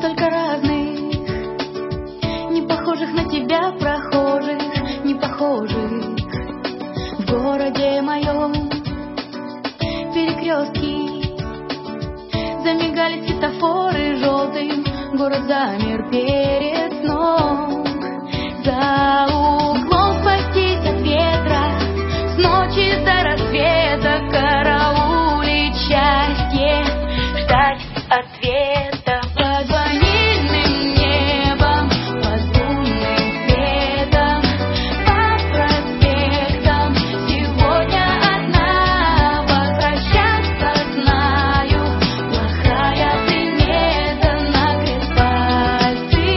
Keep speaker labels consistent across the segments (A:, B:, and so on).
A: Столько разных, не похожих на тебя прохожих, не похожих в городе моем. Перекрестки, замигали светофоры желтым, город замер перед сном. За углом спастись от ветра, с ночи до рассвета караулить счастье, ждать ответа. Под ванильным небом, под лунным светом, по проспектам сегодня одна. Возвращаться знаю, плохая примета, накрест пальцы.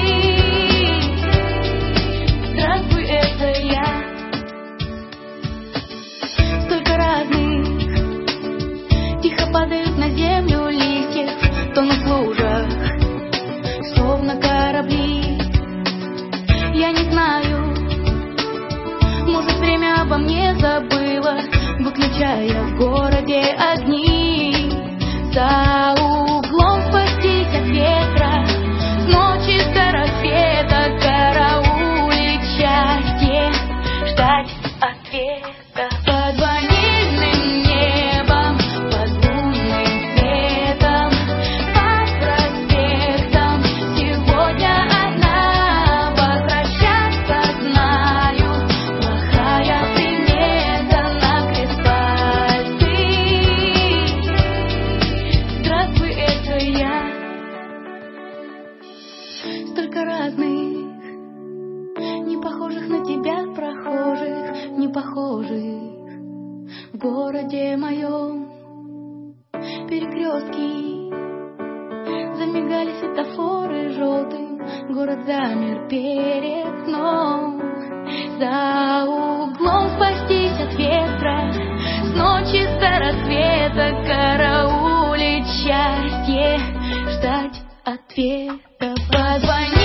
A: Здравствуй, это я. Столько разных, тихо падают на землю листьев, тонут в лужах, словно корабли. Я не знаю, может, время обо мне забыло, выключая в городе огни. За углом спастись от ветра, с ночи до рассвета караулить счастье, ждать ответа. Под ванильным небом, под лунным светом, по проспектам сегодня одна. Возвращаться знаю, плохая примета, накрест пальцы. Здравствуй, это я. Столько разных, не похожих на тебя прохожих, не похожих в городе моем. Перекрестки, замигали светофоры желтым, город замер перед сном. За углом спастись от ветра, с ночи до рассвета караулить счастье, ждать ответа. Позвони.